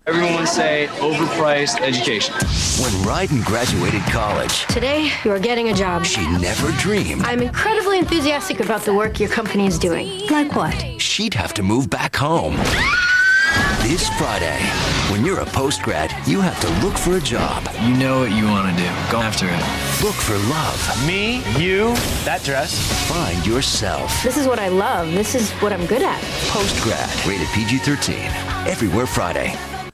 Everyone would say overpriced education. When Ryden graduated college, Today, you are getting a job. she never dreamed I'm incredibly enthusiastic about the work your company is doing. Like what? she'd have to move back home. This Friday, when you're a post-grad, you have to look for a job. You know what you want to do. Go after it. Look for love. Me, you, that dress. Find yourself. This is what I love. This is what I'm good at. Post-grad, rated PG-13. Everywhere Friday.